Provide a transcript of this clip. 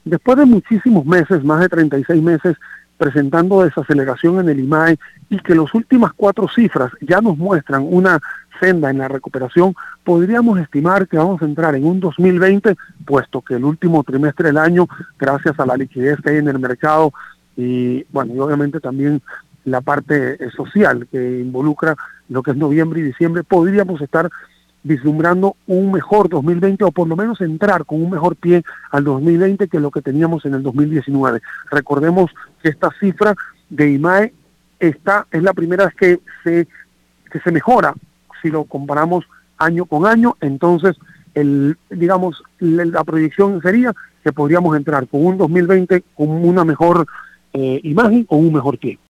después de muchísimos meses, más de 36 meses, presentando desaceleración en el IMAE y que las últimas 4 cifras ya nos muestran una senda en la recuperación, podríamos estimar que vamos a entrar en un 2020, puesto que el último trimestre del año, gracias a la liquidez que hay en el mercado y bueno, y obviamente también la parte social que involucra lo que es noviembre y diciembre, podríamos estar vislumbrando un mejor 2020 o por lo menos entrar con un mejor pie al 2020 que lo que teníamos en el 2019. Recordemos que esta cifra de IMAE es la primera vez que se mejora si lo comparamos año con año, entonces la proyección sería que podríamos entrar con un 2020 con una mejor imagen o un mejor pie.